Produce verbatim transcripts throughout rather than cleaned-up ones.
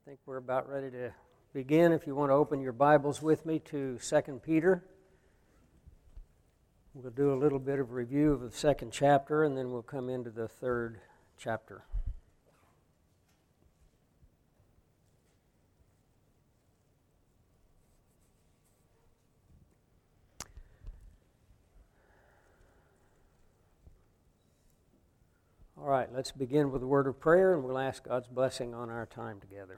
I think we're about ready to begin. If you want to open your Bibles with me to Second Peter. We'll do a little bit of review of the second chapter, and then we'll come into the third chapter. All right, let's begin with a word of prayer, and we'll ask God's blessing on our time together.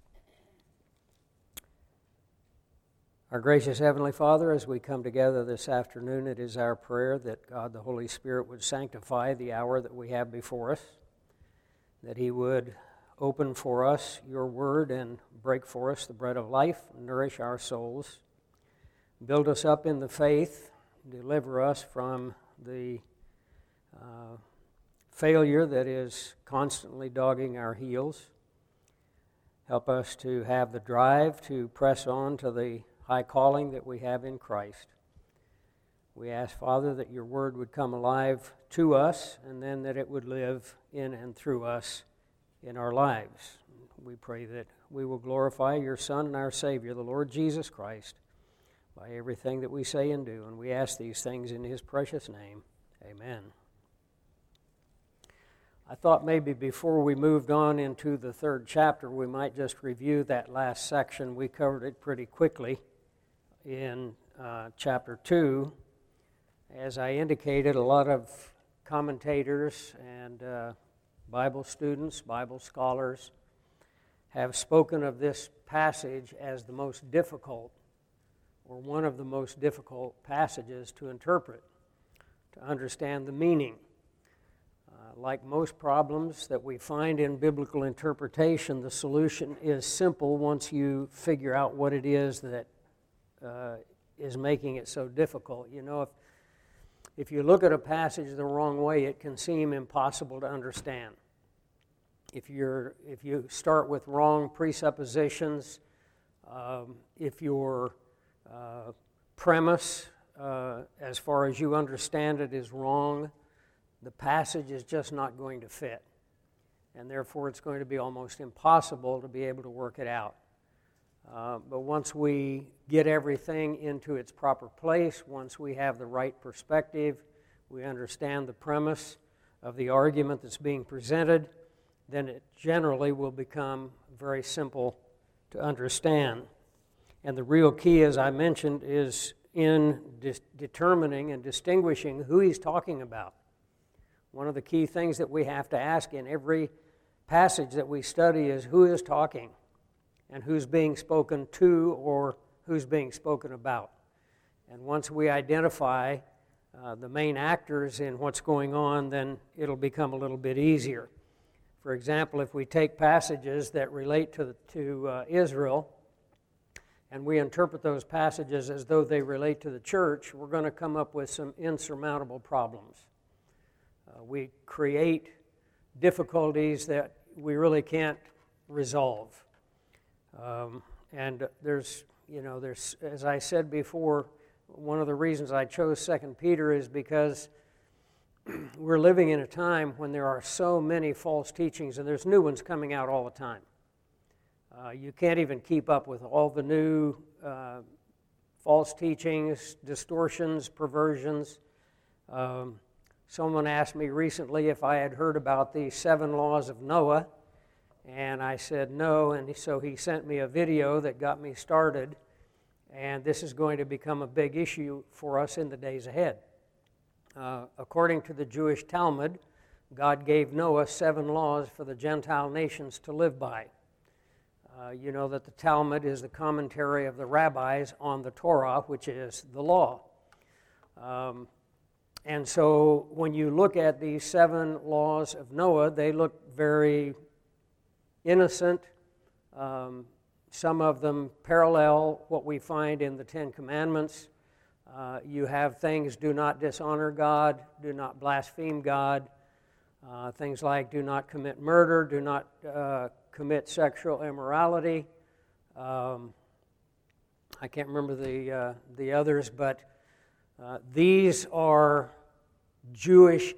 Our gracious Heavenly Father, as we come together this afternoon, it is our prayer that God the Holy Spirit would sanctify the hour that we have before us, that He would open for us your word and break for us the bread of life, nourish our souls, build us up in the faith, deliver us from the uh, failure that is constantly dogging our heels. Help us to have the drive to press on to the high calling that we have in Christ. We ask, Father, that your word would come alive to us and then that it would live in and through us in our lives. We pray that we will glorify your Son and our Savior, the Lord Jesus Christ, by everything that we say and do. And we ask these things in his precious name. Amen. I thought maybe before we moved on into the third chapter, we might just review that last section. We covered it pretty quickly in uh, chapter two. As I indicated, a lot of commentators and uh, Bible students, Bible scholars, have spoken of this passage as the most difficult, or one of the most difficult passages to interpret, to understand the meaning. Uh, like most problems that we find in biblical interpretation, the solution is simple once you figure out what it is that uh, is making it so difficult. You know, if, if you look at a passage the wrong way, it can seem impossible to understand. If you're if you start with wrong presuppositions, um, if your uh, premise, uh, as far as you understand it, is wrong, the passage is just not going to fit. And therefore, it's going to be almost impossible to be able to work it out. Uh, but once we get everything into its proper place, once we have the right perspective, we understand the premise of the argument that's being presented, then it generally will become very simple to understand. And the real key, as I mentioned, is in dis- determining and distinguishing who he's talking about. One of the key things that we have to ask in every passage that we study is who is talking and who's being spoken to or who's being spoken about. And once we identify uh, the main actors in what's going on, then it'll become a little bit easier. For example, if we take passages that relate to, to uh, Israel and we interpret those passages as though they relate to the church, we're going to come up with some insurmountable problems. Uh, we create difficulties that we really can't resolve. Um, and there's, you know, there's, as I said before, one of the reasons I chose Second Peter is because we're living in a time when there are so many false teachings, and there's new ones coming out all the time. Uh, you can't even keep up with all the new uh, false teachings, distortions, perversions. Um, Someone asked me recently if I had heard about the seven laws of Noah, and I said no, and so he sent me a video that got me started, and this is going to become a big issue for us in the days ahead. Uh, according to the Jewish Talmud, God gave Noah seven laws for the Gentile nations to live by. Uh, you know that the Talmud is the commentary of the rabbis on the Torah, which is the law. Um, And so when you look at these seven laws of Noah, they look very innocent. Um, some of them parallel what we find in the Ten Commandments. Uh, you have things, do not dishonor God, do not blaspheme God. Uh, things like do not commit murder, do not uh, commit sexual immorality. Um, I can't remember the, uh, the others, but Uh, these are Jewish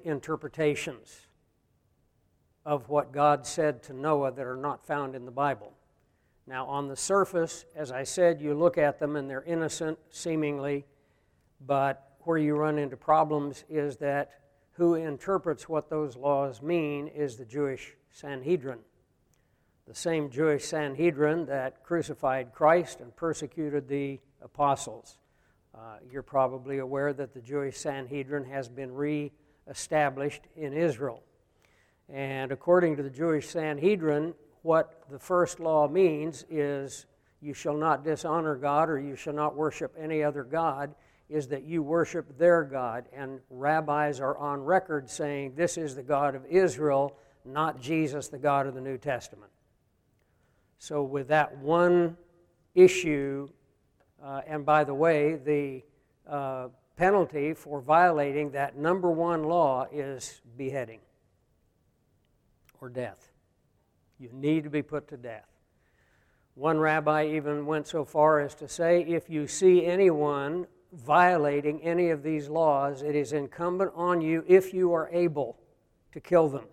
interpretations of what God said to Noah that are not found in the Bible. Now, on the surface, as I said, you look at them and they're innocent, seemingly, but where you run into problems is that who interprets what those laws mean is the Jewish Sanhedrin. The same Jewish Sanhedrin that crucified Christ and persecuted the apostles. Uh, you're probably aware that the Jewish Sanhedrin has been re-established in Israel. And according to the Jewish Sanhedrin, what the first law means is you shall not dishonor God or you shall not worship any other God, is that you worship their God. And rabbis are on record saying this is the God of Israel, not Jesus, the God of the New Testament. So with that one issue, uh, and by the way, the uh, penalty for violating that number one law is beheading or death. You need to be put to death. One rabbi even went so far as to say, if you see anyone violating any of these laws, it is incumbent on you, if you are able, to kill them.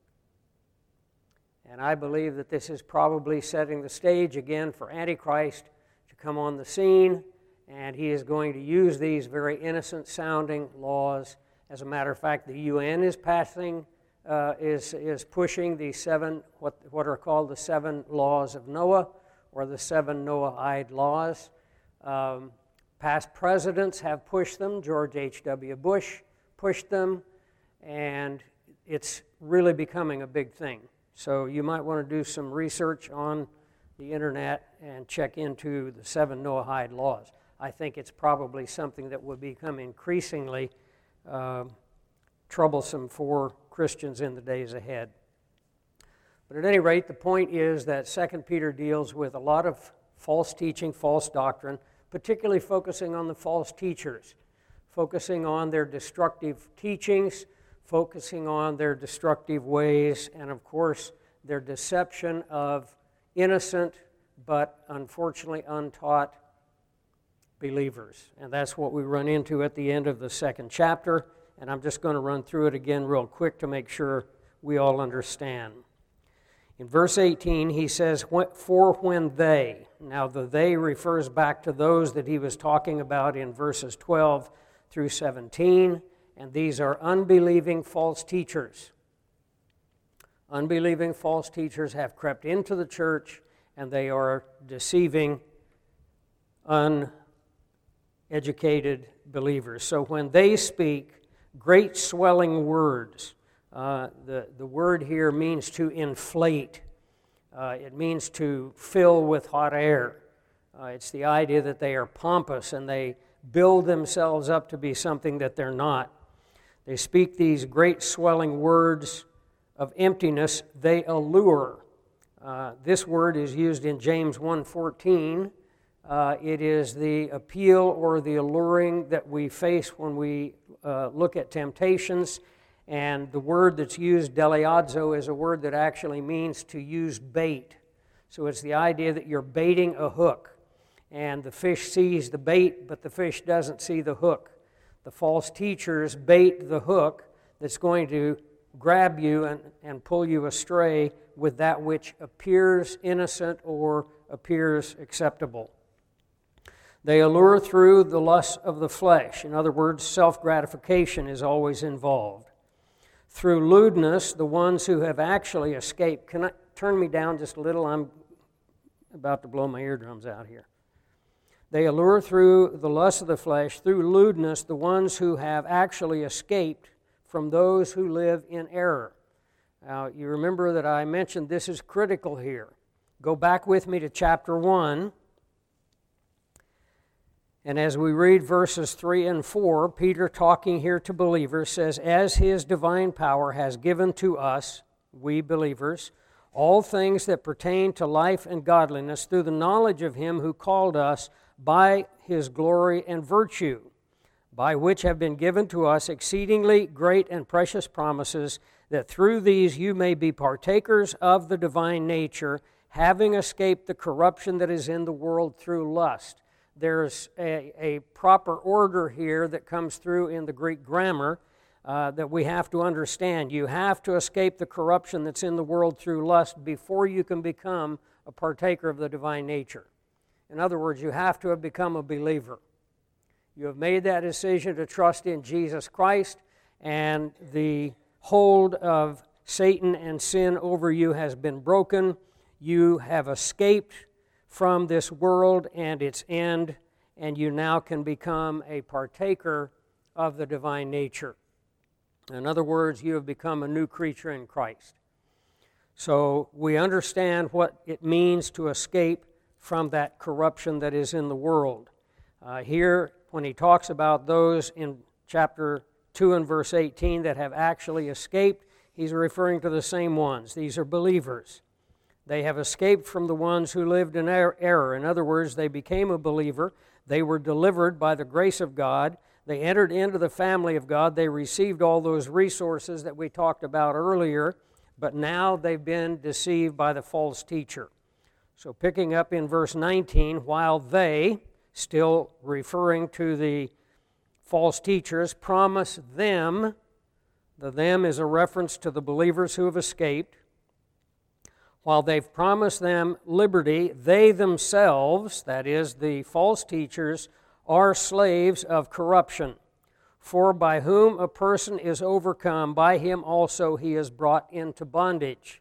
And I believe that this is probably setting the stage again for Antichrist to come on the scene, and he is going to use these very innocent-sounding laws. As a matter of fact, the U N is passing, uh, is is pushing the seven what what are called the seven laws of Noah, or the seven Noahide laws. Um, past presidents have pushed them. George H W Bush pushed them, and it's really becoming a big thing. So you might want to do some research on the internet and check into the seven Noahide laws. I think it's probably something that will become increasingly uh, troublesome for Christians in the days ahead. But at any rate, the point is that Second Peter deals with a lot of false teaching, false doctrine, particularly focusing on the false teachers, focusing on their destructive teachings, focusing on their destructive ways, and of course, their deception of innocent but unfortunately untaught believers. And that's what we run into at the end of the second chapter, and I'm just going to run through it again real quick to make sure we all understand. In verse eighteen, he says, for when they, now the they refers back to those that he was talking about in verses twelve through seventeen, and these are unbelieving false teachers. Unbelieving false teachers have crept into the church, and they are deceiving uneducated believers. So when they speak great swelling words, uh, the, the word here means to inflate. Uh, it means to fill with hot air. Uh, it's the idea that they are pompous and they build themselves up to be something that they're not. They speak these great swelling words of emptiness. They allure. Uh, this word is used in James one fourteen. Uh, it is the appeal or the alluring that we face when we uh, look at temptations. And the word that's used, deliazo, is a word that actually means to use bait. So it's the idea that you're baiting a hook. And the fish sees the bait, but the fish doesn't see the hook. The false teachers bait the hook that's going to grab you and, and pull you astray with that which appears innocent or appears acceptable. They allure through the lust of the flesh. In other words, self-gratification is always involved. Through lewdness, the ones who have actually escaped. Can I turn me down just a little? I'm about to blow my eardrums out here. They allure through the lust of the flesh, through lewdness, the ones who have actually escaped from those who live in error. Now, you remember that I mentioned this is critical here. Go back with me to chapter one. And as we read verses three and four, Peter, talking here to believers, says, as his divine power has given to us, we believers, all things that pertain to life and godliness through the knowledge of him who called us by his glory and virtue, by which have been given to us exceedingly great and precious promises, that through these you may be partakers of the divine nature, having escaped the corruption that is in the world through lust. There's a, a proper order here that comes through in the Greek grammar. uh, that we have to understand. You have to escape the corruption that's in the world through lust before you can become a partaker of the divine nature. In other words, you have to have become a believer. You have made that decision to trust in Jesus Christ, and the hold of Satan and sin over you has been broken. You have escaped from this world and its end, and you now can become a partaker of the divine nature. In other words, you have become a new creature in Christ. So we understand what it means to escape from that corruption that is in the world. Uh, here, when he talks about those in chapter two and verse eighteen that have actually escaped, he's referring to the same ones. These are believers. They have escaped from the ones who lived in er- error. In other words, they became a believer. They were delivered by the grace of God. They entered into the family of God. They received all those resources that we talked about earlier, but now they've been deceived by the false teacher. So picking up in verse nineteen, while they, still referring to the false teachers, promise them, the them is a reference to the believers who have escaped. While they've promised them liberty, they themselves, that is, the false teachers, are slaves of corruption. For by whom a person is overcome, by him also he is brought into bondage.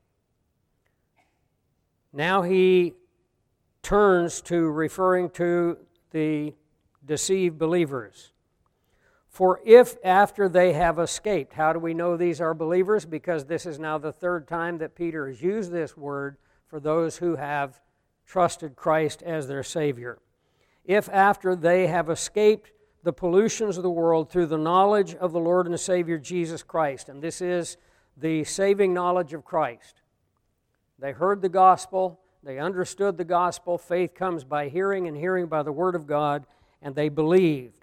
Now he turns to referring to the deceived believers. For if after they have escaped, how do we know these are believers? Because this is now the third time that Peter has used this word for those who have trusted Christ as their Savior. If after they have escaped the pollutions of the world through the knowledge of the Lord and Savior Jesus Christ, and this is the saving knowledge of Christ. They heard the gospel, they understood the gospel, faith comes by hearing and hearing by the Word of God, and they believed.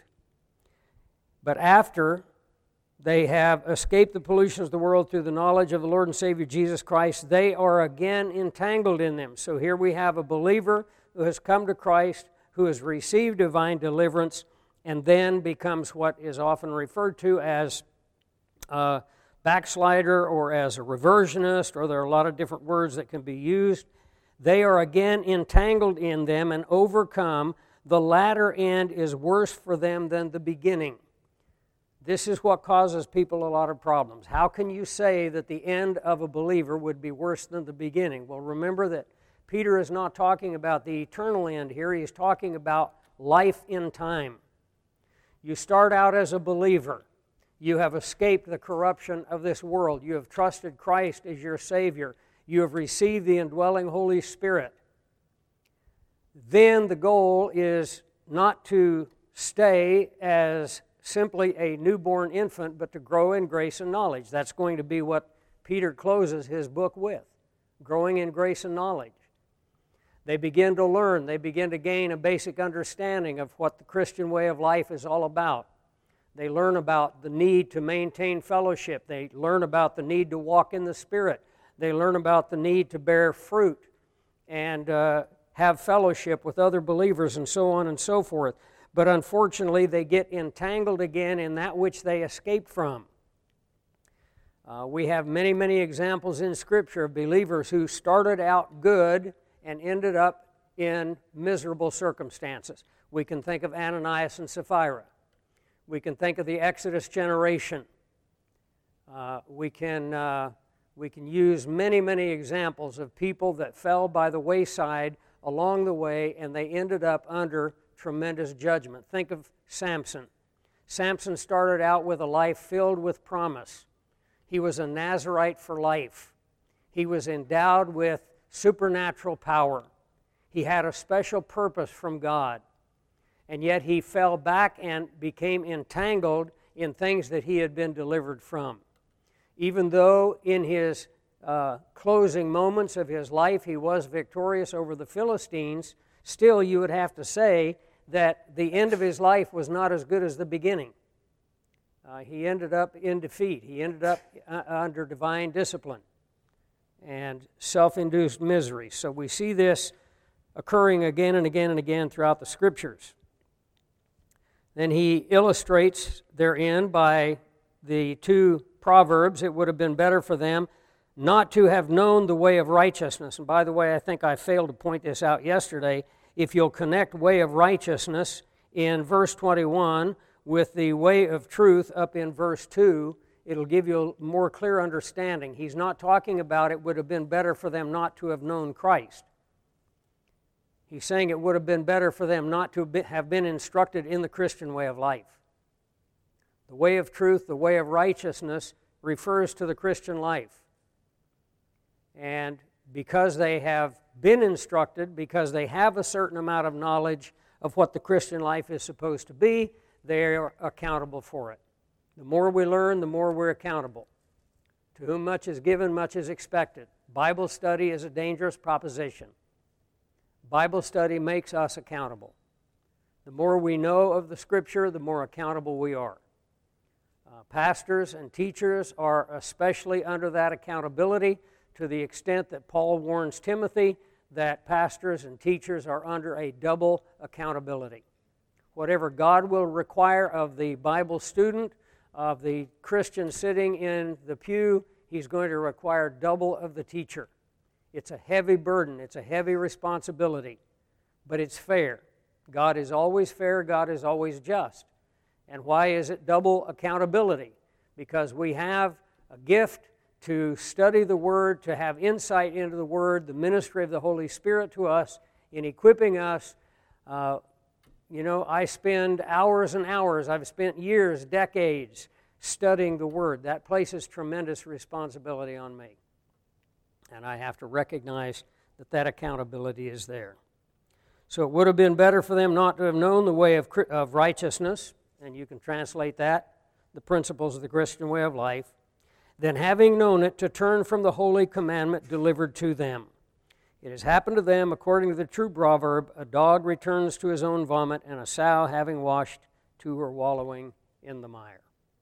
But after they have escaped the pollutions of the world through the knowledge of the Lord and Savior Jesus Christ, they are again entangled in them. So here we have a believer who has come to Christ, who has received divine deliverance, and then becomes what is often referred to as a backslider or as a reversionist, or there are a lot of different words that can be used. They are again entangled in them and overcome. The latter end is worse for them than the beginning. This is what causes people a lot of problems. How can you say that the end of a believer would be worse than the beginning? Well, remember that Peter is not talking about the eternal end here. He's talking about life in time. You start out as a believer. You have escaped the corruption of this world. You have trusted Christ as your Savior. You have received the indwelling Holy Spirit. Then the goal is not to stay as simply a newborn infant, but to grow in grace and knowledge. That's going to be what Peter closes his book with, growing in grace and knowledge. They begin to learn, they begin to gain a basic understanding of what the Christian way of life is all about. They learn about the need to maintain fellowship. They learn about the need to walk in the Spirit. They learn about the need to bear fruit and uh, have fellowship with other believers and so on and so forth. But unfortunately, they get entangled again in that which they escaped from. Uh, we have many, many examples in Scripture of believers who started out good and ended up in miserable circumstances. We can think of Ananias and Sapphira. We can think of the Exodus generation. Uh, we can, uh, we can use many, many examples of people that fell by the wayside along the way, and they ended up under tremendous judgment. Think of Samson. Samson started out with a life filled with promise. He was a Nazirite for life. He was endowed with supernatural power. He had a special purpose from God. And yet he fell back and became entangled in things that he had been delivered from. Even though in his uh, closing moments of his life he was victorious over the Philistines, still you would have to say that the end of his life was not as good as the beginning. Uh, he ended up in defeat. He ended up uh, under divine discipline and self-induced misery. So we see this occurring again and again and again throughout the Scriptures. Then he illustrates their end by the two Proverbs, it would have been better for them not to have known the way of righteousness. And by the way, I think I failed to point this out yesterday. If you'll connect way of righteousness in verse twenty-one with the way of truth up in verse two, it'll give you a more clear understanding. He's not talking about it would have been better for them not to have known Christ. He's saying it would have been better for them not to have been instructed in the Christian way of life. The way of truth, the way of righteousness, refers to the Christian life. And because they have been instructed, because they have a certain amount of knowledge of what the Christian life is supposed to be, they are accountable for it. The more we learn, the more we're accountable. To whom much is given, much is expected. Bible study is a dangerous proposition. Bible study makes us accountable. The more we know of the Scripture, the more accountable we are. Uh, pastors and teachers are especially under that accountability, to the extent that Paul warns Timothy that pastors and teachers are under a double accountability. Whatever God will require of the Bible student, of the Christian sitting in the pew, He's going to require double of the teacher. It's a heavy burden. It's a heavy responsibility. But it's fair. God is always fair. God is always just. And why is it double accountability? Because we have a gift to study the Word, to have insight into the Word, the ministry of the Holy Spirit to us in equipping us. Uh, you know, I spend hours and hours, I've spent years, decades, studying the Word. That places tremendous responsibility on me. And I have to recognize that that accountability is there. So it would have been better for them not to have known the way of, of righteousness, and you can translate that, the principles of the Christian way of life, than having known it to turn from the holy commandment delivered to them. It has happened to them, according to the true proverb, a dog returns to his own vomit, and a sow, having washed, to her wallowing in the mire.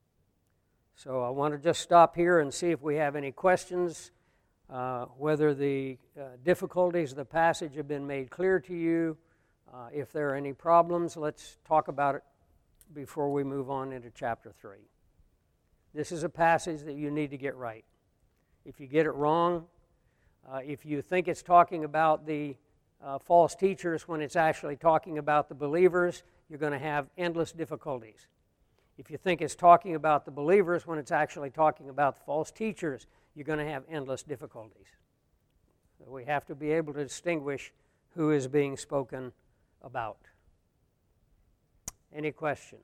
So I want to just stop here and see if we have any questions, uh, whether the uh, difficulties of the passage have been made clear to you. Uh, if there are any problems, let's talk about it before we move on into chapter three. This is a passage that you need to get right. If you get it wrong, uh, if you think it's talking about the uh, false teachers when it's actually talking about the believers, you're going to have endless difficulties. If you think it's talking about the believers when it's actually talking about the false teachers, you're going to have endless difficulties. So we have to be able to distinguish who is being spoken about. Any questions?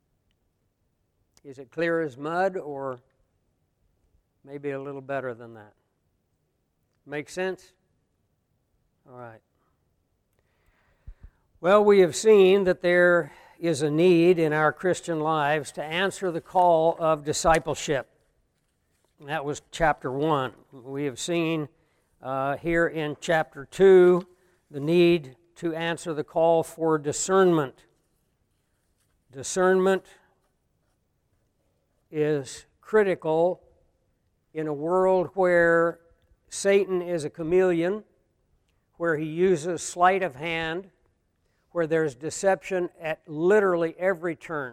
Is it clear as mud, or maybe a little better than that? Make sense? All right. Well, we have seen that there is a need in our Christian lives to answer the call of discipleship. That was chapter one. We have seen uh, here in chapter two the need to answer the call for discernment. Discernment is critical in a world where Satan is a chameleon, where he uses sleight of hand, where there's deception at literally every turn.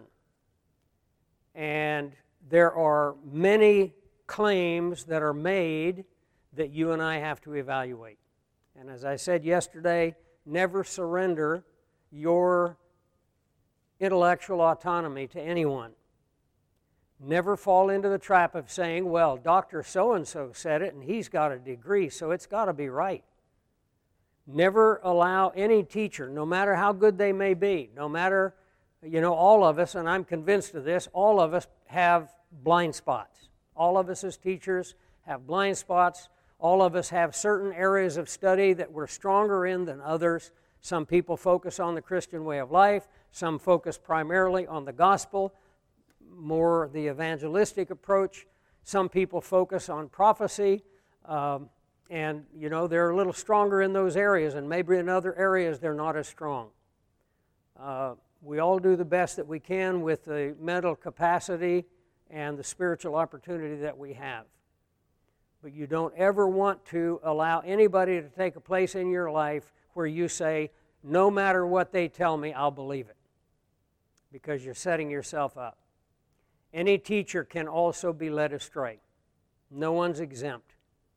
And there are many claims that are made that you and I have to evaluate. And as I said yesterday, never surrender your intellectual autonomy to anyone. Never fall into the trap of saying, well, Doctor so-and-so said it and he's got a degree, so it's got to be right. Never allow any teacher, no matter how good they may be, no matter, you know, all of us, and I'm convinced of this, all of us have blind spots. All of us as teachers have blind spots. All of us have certain areas of study that we're stronger in than others. Some people focus on the Christian way of life. Some focus primarily on the gospel, more the evangelistic approach. Some people focus on prophecy, um, and, you know, they're a little stronger in those areas, and maybe in other areas they're not as strong. Uh, we all do the best that we can with the mental capacity and the spiritual opportunity that we have. But you don't ever want to allow anybody to take a place in your life where you say, no matter what they tell me, I'll believe it, because you're setting yourself up. Any teacher can also be led astray. No one's exempt.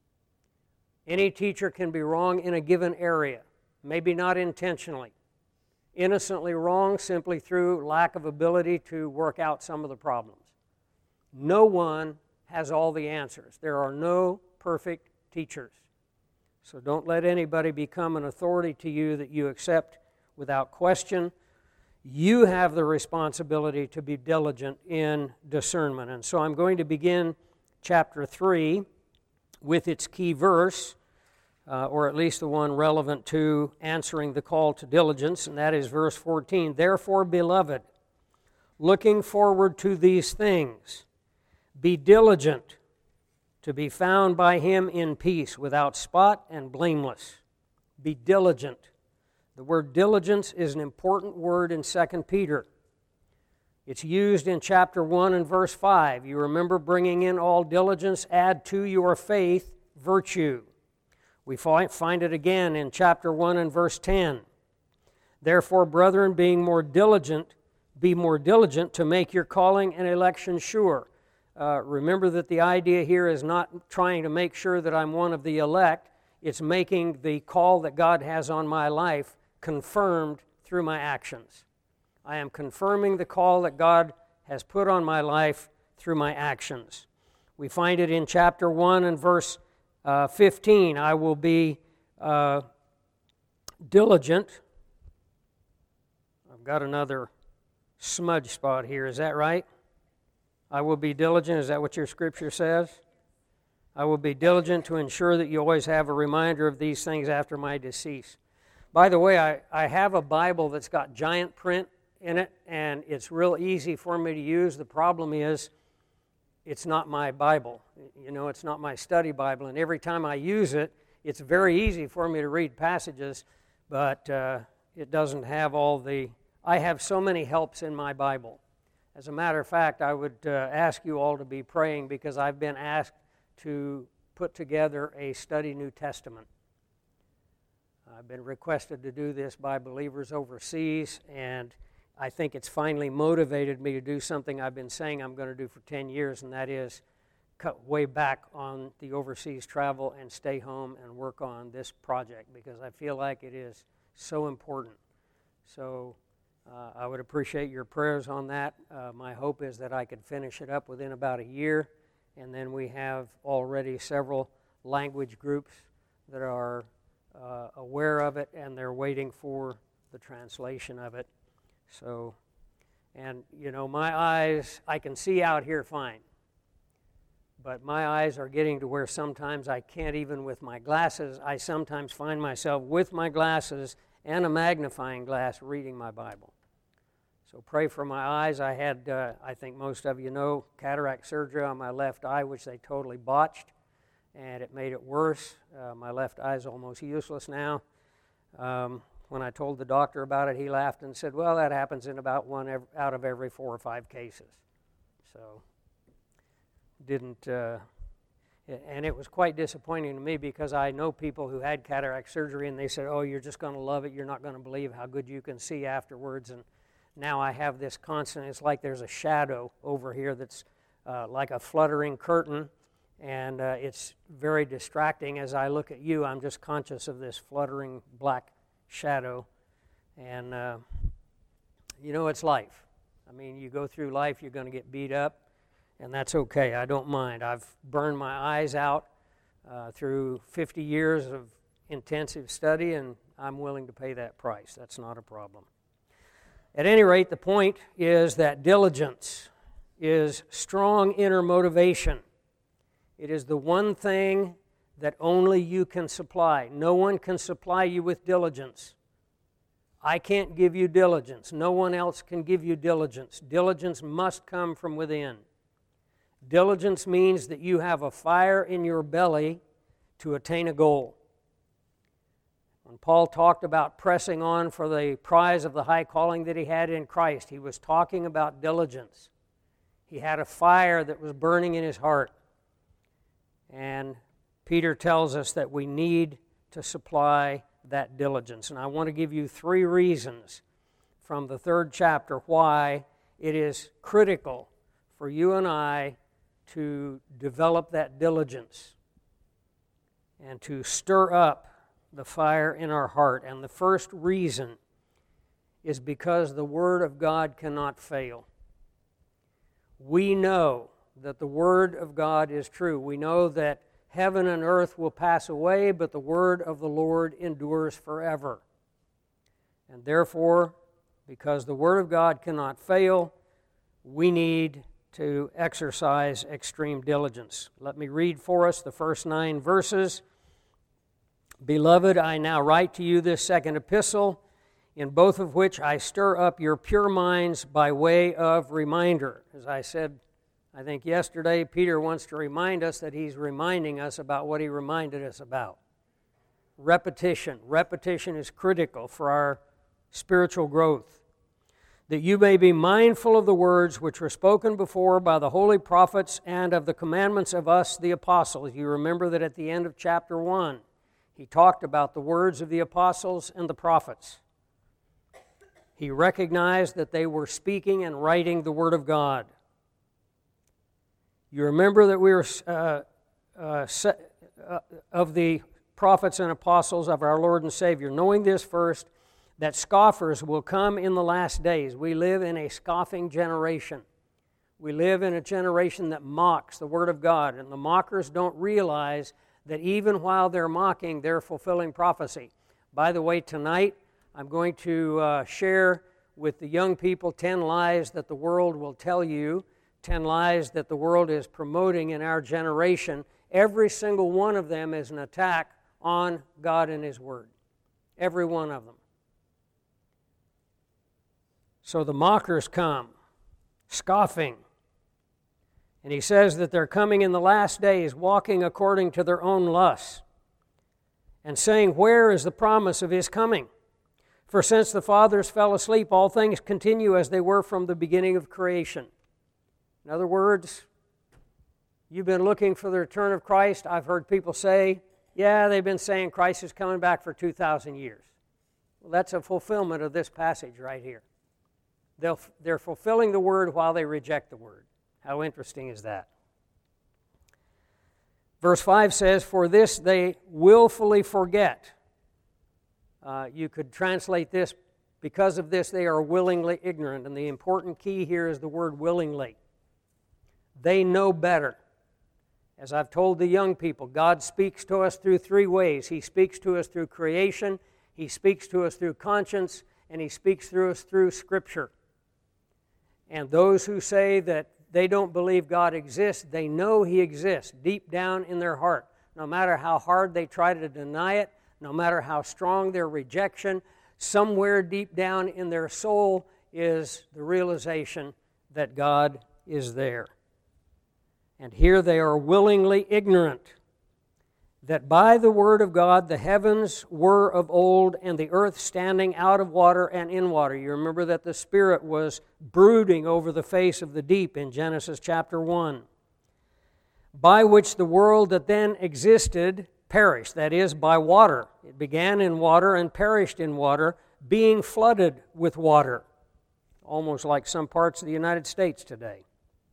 Any teacher can be wrong in a given area, maybe not intentionally. Innocently wrong simply through lack of ability to work out some of the problems. No one has all the answers. There are no perfect teachers. So don't let anybody become an authority to you that you accept without question. You have the responsibility to be diligent in discernment. And so I'm going to begin chapter three with its key verse, uh, or at least the one relevant to answering the call to diligence, and that is verse fourteen. Therefore, beloved, looking forward to these things, be diligent to be found by Him in peace, without spot and blameless. Be diligent. The word diligence is an important word in Second Peter. It's used in chapter one and verse five. You remember, bringing in all diligence, add to your faith virtue. We find it again in chapter one and verse ten. Therefore, brethren, being more diligent, be more diligent to make your calling and election sure. Uh, remember that the idea here is not trying to make sure that I'm one of the elect. It's making the call that God has on my life confirmed through my actions. I am confirming the call that God has put on my life through my actions. We find it in chapter one and verse uh, fifteen. I will be uh, diligent. I've got another smudge spot here. Is that right? I will be diligent. Is that what your scripture says? I will be diligent to ensure that you always have a reminder of these things after my decease. By the way, I, I have a Bible that's got giant print in it, and it's real easy for me to use. The problem is, it's not my Bible. You know, it's not my study Bible, and every time I use it, it's very easy for me to read passages, but uh, it doesn't have all the... I have so many helps in my Bible. As a matter of fact, I would uh, ask you all to be praying, because I've been asked to put together a study New Testament. I've been requested to do this by believers overseas, and I think it's finally motivated me to do something I've been saying I'm going to do for ten years, and that is cut way back on the overseas travel and stay home and work on this project, because I feel like it is so important. So uh, I would appreciate your prayers on that. Uh, my hope is that I could finish it up within about a year, and then we have already several language groups that are uh, aware of it, and they're waiting for the translation of it. So, and you know, my eyes, I can see out here fine, but my eyes are getting to where sometimes I can't even with my glasses. I sometimes find myself with my glasses and a magnifying glass reading my Bible. So pray for my eyes. I had, uh, I think most of you know, cataract surgery on my left eye, which they totally botched, and it made it worse. Uh, my left eye is almost useless now. Um, when I told the doctor about it, he laughed and said, well, that happens in about one ev- out of every four or five cases. So, didn't, uh, and it was quite disappointing to me, because I know people who had cataract surgery, and they said, oh, you're just going to love it. You're not going to believe how good you can see afterwards. And now I have this constant, it's like there's a shadow over here that's uh, like a fluttering curtain, and uh, it's very distracting. As I look at you, I'm just conscious of this fluttering black shadow. And, uh, you know, it's life. I mean, you go through life, you're going to get beat up, and that's okay. I don't mind. I've burned my eyes out uh, through fifty years of intensive study, and I'm willing to pay that price. That's not a problem. At any rate, the point is that diligence is strong inner motivation. It is the one thing that only you can supply. No one can supply you with diligence. I can't give you diligence. No one else can give you diligence. Diligence must come from within. Diligence means that you have a fire in your belly to attain a goal. When Paul talked about pressing on for the prize of the high calling that he had in Christ, he was talking about diligence. He had a fire that was burning in his heart. And Peter tells us that we need to supply that diligence. And I want to give you three reasons from the third chapter why it is critical for you and I to develop that diligence and to stir up the fire in our heart. And the first reason is because the Word of God cannot fail. We know that the Word of God is true. We know that heaven and earth will pass away, but the Word of the Lord endures forever. And therefore, because the Word of God cannot fail, we need to exercise extreme diligence. Let me read for us the first nine verses. Beloved, I now write to you this second epistle, in both of which I stir up your pure minds by way of reminder. As I said, I think yesterday, Peter wants to remind us that he's reminding us about what he reminded us about. Repetition. Repetition is critical for our spiritual growth. That you may be mindful of the words which were spoken before by the holy prophets and of the commandments of us, the apostles. You remember that at the end of chapter one, he talked about the words of the apostles and the prophets. He recognized that they were speaking and writing the Word of God. You remember that we were uh, uh, uh, of the prophets and apostles of our Lord and Savior, knowing this first, that scoffers will come in the last days. We live in a scoffing generation. We live in a generation that mocks the Word of God, and the mockers don't realize that even while they're mocking, they're fulfilling prophecy. By the way, tonight I'm going to uh, share with the young people ten lies that the world will tell you, ten lies that the world is promoting in our generation. Every single one of them is an attack on God and His Word. Every one of them. So the mockers come, scoffing. And he says that they're coming in the last days, walking according to their own lusts, and saying, where is the promise of His coming? For since the fathers fell asleep, all things continue as they were from the beginning of creation. In other words, you've been looking for the return of Christ. I've heard people say, yeah, they've been saying Christ is coming back for two thousand years. Well, that's a fulfillment of this passage right here. They'll, they're fulfilling the Word while they reject the Word. How interesting is that? Verse five says, for this they willfully forget. Uh, you could translate this, because of this they are willingly ignorant. And the important key here is the word willingly. They know better. As I've told the young people, God speaks to us through three ways. He speaks to us through creation, He speaks to us through conscience, and He speaks through us through Scripture. And those who say that they don't believe God exists, they know He exists deep down in their heart. No matter how hard they try to deny it, no matter how strong their rejection, somewhere deep down in their soul is the realization that God is there. And here they are willingly ignorant that by the Word of God the heavens were of old, and the earth standing out of water and in water. You remember that the Spirit was brooding over the face of the deep in Genesis chapter one. By which the world that then existed perished, that is, by water. It began in water and perished in water, being flooded with water. Almost like some parts of the United States today.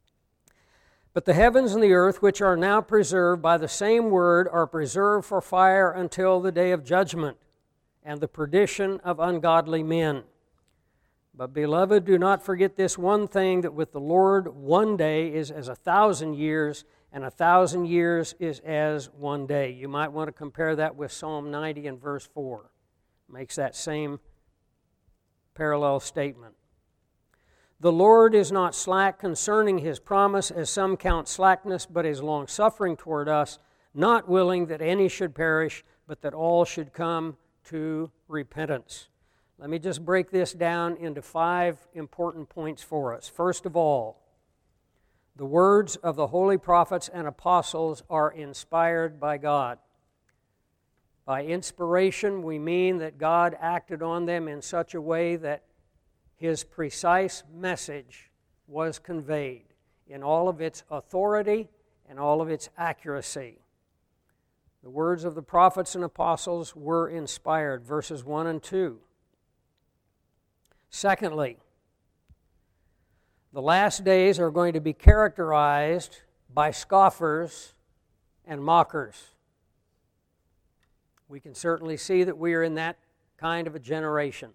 But the heavens and the earth, which are now preserved by the same word, are preserved for fire until the day of judgment and the perdition of ungodly men. But, beloved, do not forget this one thing, that with the Lord one day is as a thousand years, and a thousand years is as one day. You might want to compare that with Psalm ninety and verse four. Makes that same parallel statement. The Lord is not slack concerning His promise, as some count slackness, but is long-suffering toward us, not willing that any should perish, but that all should come to repentance. Let me just break this down into five important points for us. First of all, the words of the holy prophets and apostles are inspired by God. By inspiration, we mean that God acted on them in such a way that His precise message was conveyed in all of its authority and all of its accuracy. The words of the prophets and apostles were inspired, verses one and two. Secondly, the last days are going to be characterized by scoffers and mockers. We can certainly see that we are in that kind of a generation.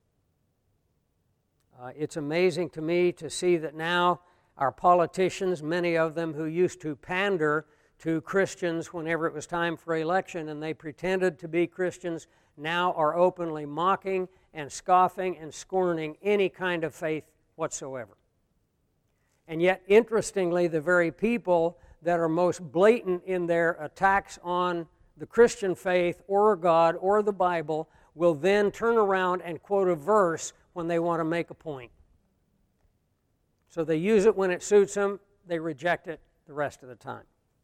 Uh, it's amazing to me to see that now our politicians, many of them who used to pander to Christians whenever it was time for election and they pretended to be Christians, now are openly mocking and scoffing and scorning any kind of faith whatsoever. And yet, interestingly, the very people that are most blatant in their attacks on the Christian faith or God or the Bible will then turn around and quote a verse when they want to make a point. So they use it when it suits them, they reject it the rest of the time.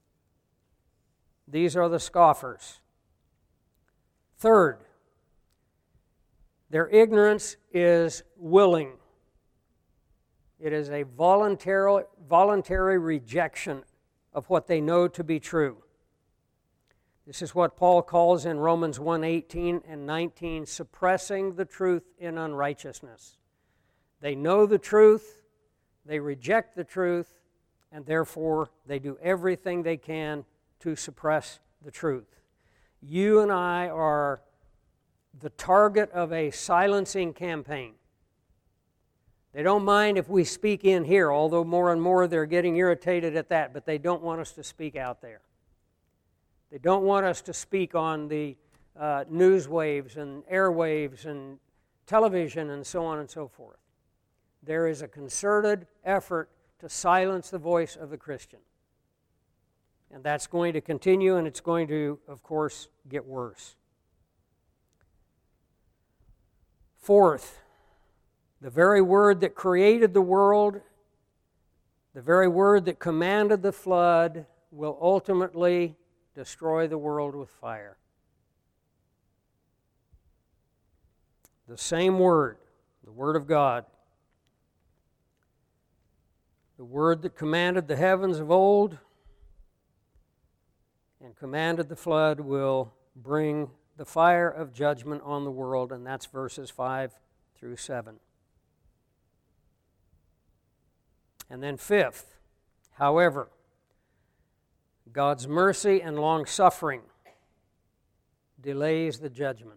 These are the scoffers. Third, their ignorance is willing. It is a voluntary, voluntary rejection of what they know to be true. This is what Paul calls in Romans one eighteen and nineteen, suppressing the truth in unrighteousness. They know the truth, they reject the truth, and therefore they do everything they can to suppress the truth. You and I are the target of a silencing campaign. They don't mind if we speak in here, although more and more they're getting irritated at that, but they don't want us to speak out there. They don't want us to speak on the uh, news waves and airwaves and television and so on and so forth. There is a concerted effort to silence the voice of the Christian. And that's going to continue, and it's going to, of course, get worse. Fourth, the very word that created the world, the very word that commanded the flood, will ultimately destroy the world with fire. The same word, the Word of God, the word that commanded the heavens of old and commanded the flood, will bring the fire of judgment on the world, and that's verses five through seven. And then fifth, however, God's mercy and long-suffering delays the judgment.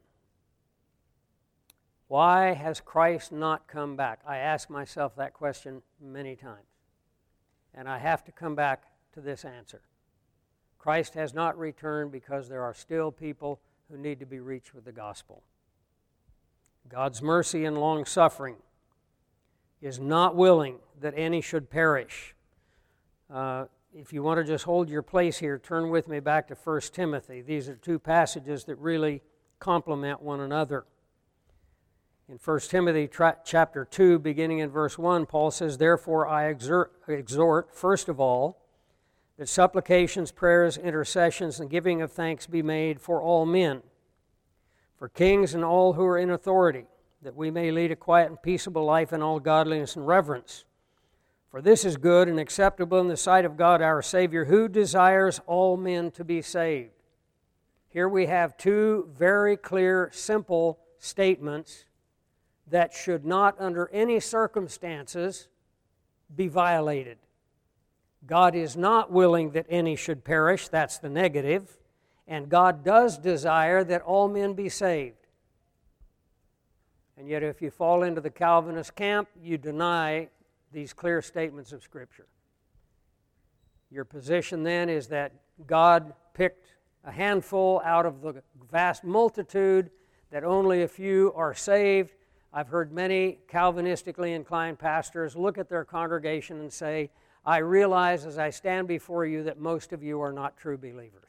Why has Christ not come back? I ask myself that question many times, and I have to come back to this answer. Christ has not returned because there are still people who need to be reached with the gospel. God's mercy and long-suffering is not willing that any should perish. Uh, if you want to just hold your place here, turn with me back to First Timothy. These are two passages that really complement one another. In First Timothy tra- chapter two, beginning in verse one, Paul says, "Therefore I exhort, exhort, first of all, that supplications, prayers, intercessions, and giving of thanks be made for all men, for kings and all who are in authority, that we may lead a quiet and peaceable life in all godliness and reverence. For this is good and acceptable in the sight of God our Savior, who desires all men to be saved." Here we have two very clear, simple statements that should not, under any circumstances, be violated. God is not willing that any should perish, that's the negative, and God does desire that all men be saved. And yet if you fall into the Calvinist camp, you deny these clear statements of Scripture. Your position then is that God picked a handful out of the vast multitude, that only a few are saved. I've heard many Calvinistically inclined pastors look at their congregation and say, "I realize as I stand before you that most of you are not true believers."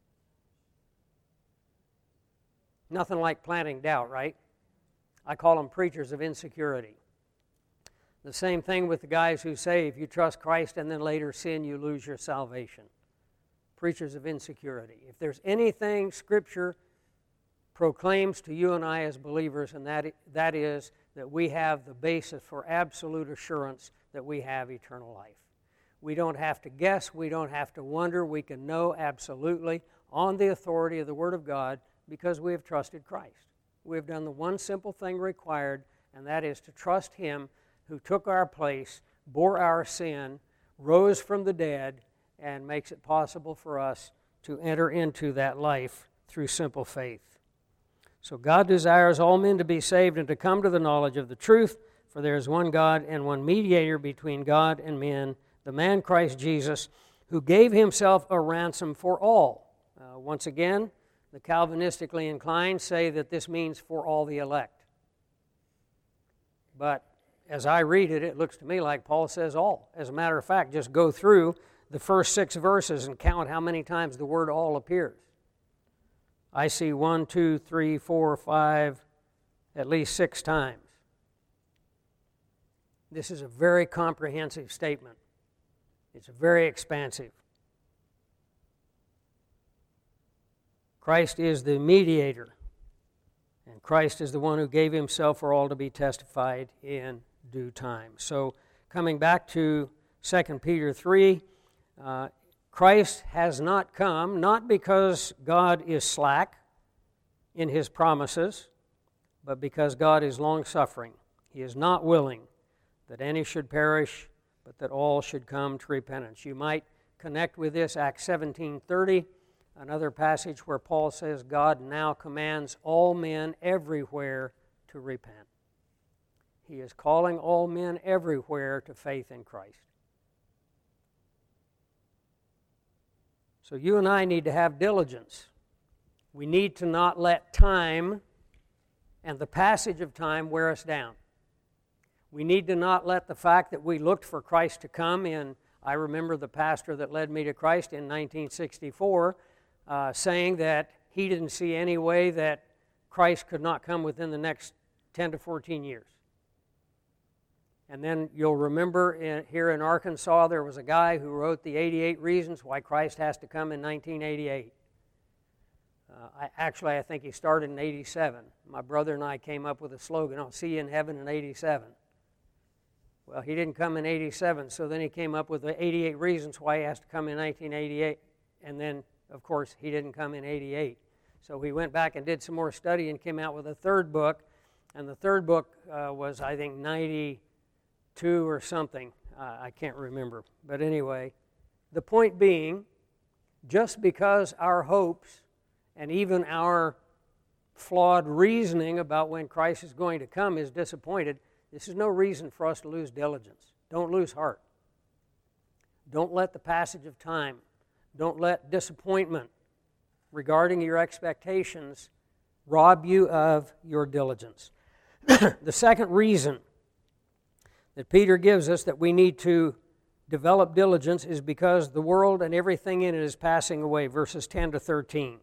Nothing like planting doubt, right? I call them preachers of insecurity. The same thing with the guys who say if you trust Christ and then later sin, you lose your salvation. Preachers of insecurity. If there's anything Scripture proclaims to you and I as believers, and that, that is that we have the basis for absolute assurance that we have eternal life. We don't have to guess, we don't have to wonder, we can know absolutely on the authority of the Word of God because we have trusted Christ. We have done the one simple thing required, and that is to trust Him who took our place, bore our sin, rose from the dead, and makes it possible for us to enter into that life through simple faith. So God desires all men to be saved and to come to the knowledge of the truth, for there is one God and one mediator between God and men, the man Christ Jesus, who gave himself a ransom for all. Uh, once again, the Calvinistically inclined say that this means for all the elect. But as I read it, it looks to me like Paul says all. As a matter of fact, just go through the first six verses and count how many times the word all appears. I see one, two, three, four, five, at least six times. This is a very comprehensive statement. It's very expansive. Christ is the mediator, and Christ is the one who gave himself for all to be testified in due time. So coming back to Second Peter three, uh, Christ has not come, not because God is slack in his promises, but because God is long-suffering. He is not willing that any should perish, but that all should come to repentance. You might connect with this, Acts seventeen thirty, another passage where Paul says God now commands all men everywhere to repent. He is calling all men everywhere to faith in Christ. So you and I need to have diligence. We need to not let time and the passage of time wear us down. We need to not let the fact that we looked for Christ to come in. I remember the pastor that led me to Christ in nineteen sixty-four uh, saying that he didn't see any way that Christ could not come within the next ten to fourteen years. And then you'll remember in, here in Arkansas, there was a guy who wrote the eighty-eight Reasons Why Christ Has to Come in nineteen eighty-eight. Uh, I, actually, I think he started in eighty-seven. My brother and I came up with a slogan, I'll see you in heaven in eighty-seven. Well, he didn't come in eighty-seven, so then he came up with the eighty-eight Reasons Why He Has to Come in nineteen eighty-eight. And then, of course, he didn't come in eighty-eight. So he went back and did some more study and came out with a third book. And the third book uh, was, I think, ninety-two or something. Uh, I can't remember. But anyway, the point being, just because our hopes and even our flawed reasoning about when Christ is going to come is disappointed, this is no reason for us to lose diligence. Don't lose heart. Don't let the passage of time, don't let disappointment regarding your expectations rob you of your diligence. The second reason that Peter gives us that we need to develop diligence is because the world and everything in it is passing away, verses ten to thirteen.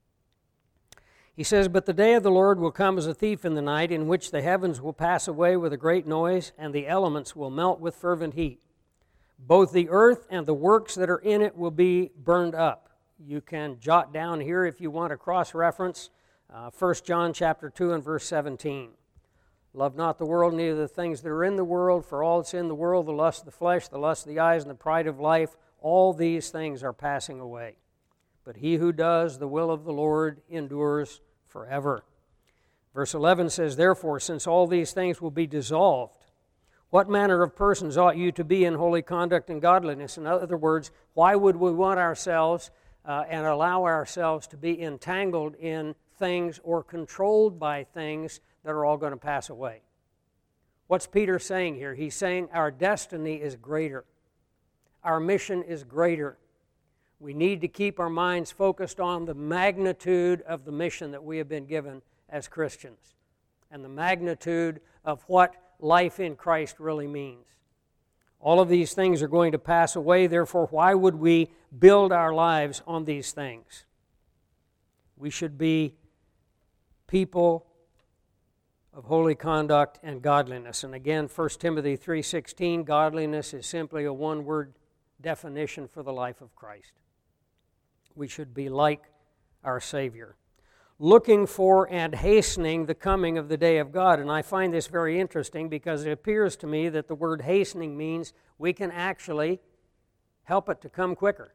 He says, "But the day of the Lord will come as a thief in the night, in which the heavens will pass away with a great noise, and the elements will melt with fervent heat. Both the earth and the works that are in it will be burned up." You can jot down here if you want a cross-reference, uh, First John chapter two and verse seventeen. "Love not the world, neither the things that are in the world, for all that's in the world, the lust of the flesh, the lust of the eyes, and the pride of life, all these things are passing away. But he who does the will of the Lord endures forever." Verse eleven says, "Therefore, since all these things will be dissolved, what manner of persons ought you to be in holy conduct and godliness?" In other words, why would we want ourselves uh, and allow ourselves to be entangled in things or controlled by things that are all going to pass away? What's Peter saying here? He's saying our destiny is greater. Our mission is greater. We need to keep our minds focused on the magnitude of the mission that we have been given as Christians and the magnitude of what life in Christ really means. All of these things are going to pass away, therefore, why would we build our lives on these things? We should be people of holy conduct and godliness. And again, First Timothy three sixteen, godliness is simply a one-word definition for the life of Christ. We should be like our Savior, looking for and hastening the coming of the day of God. And I find this very interesting because it appears to me that the word hastening means we can actually help it to come quicker.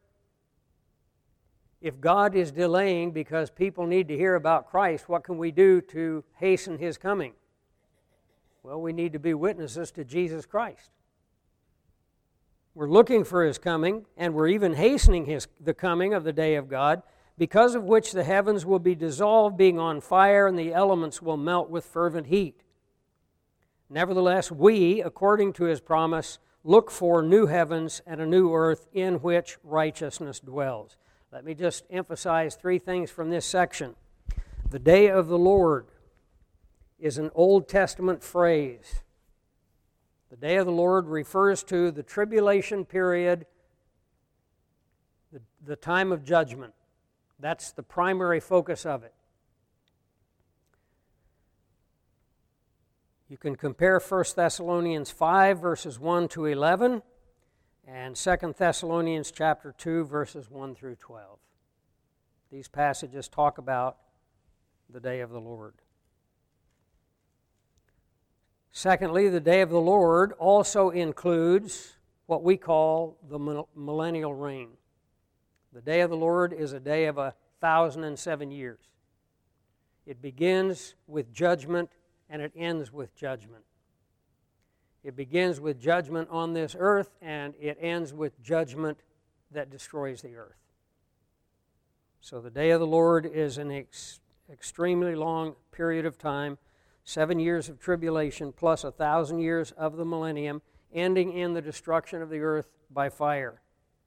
If God is delaying because people need to hear about Christ, what can we do to hasten His coming? Well, we need to be witnesses to Jesus Christ. We're looking for His coming, and we're even hastening his, the coming of the day of God, because of which the heavens will be dissolved, being on fire, and the elements will melt with fervent heat. Nevertheless, we, according to His promise, look for new heavens and a new earth in which righteousness dwells. Let me just emphasize three things from this section. The day of the Lord is an Old Testament phrase. The day of the Lord refers to the tribulation period, the, the time of judgment. That's the primary focus of it. You can compare First Thessalonians five, verses one to eleven, and Second Thessalonians chapter two, verses one through twelve. These passages talk about the day of the Lord. Secondly, the day of the Lord also includes what we call the millennial reign. The day of the Lord is a day of a thousand and seven years. It begins with judgment and it ends with judgment. It begins with judgment on this earth and it ends with judgment that destroys the earth. So the day of the Lord is an ex- extremely long period of time. Seven years of tribulation plus a thousand years of the millennium, ending in the destruction of the earth by fire.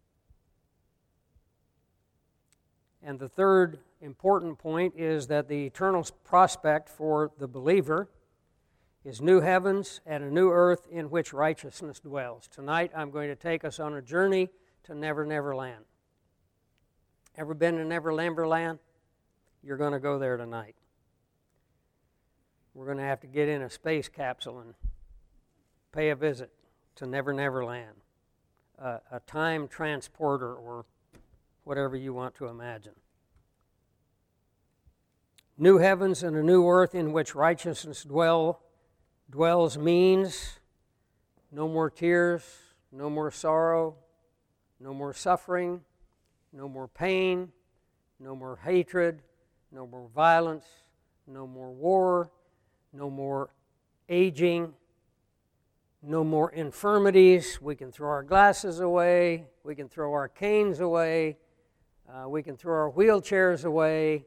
And the third important point is that the eternal prospect for the believer is new heavens and a new earth in which righteousness dwells. Tonight I'm going to take us on a journey to Never Never Land. Ever been to Never Never Land? You're going to go there tonight. We're going to have to get in a space capsule and pay a visit to Never Never Land, uh, a time transporter or whatever you want to imagine. New heavens and a new earth in which righteousness dwell, dwells means no more tears, no more sorrow, no more suffering, no more pain, no more hatred, no more violence, no more war, no more aging, no more infirmities. We can throw our glasses away. We can throw our canes away. Uh, we can throw our wheelchairs away.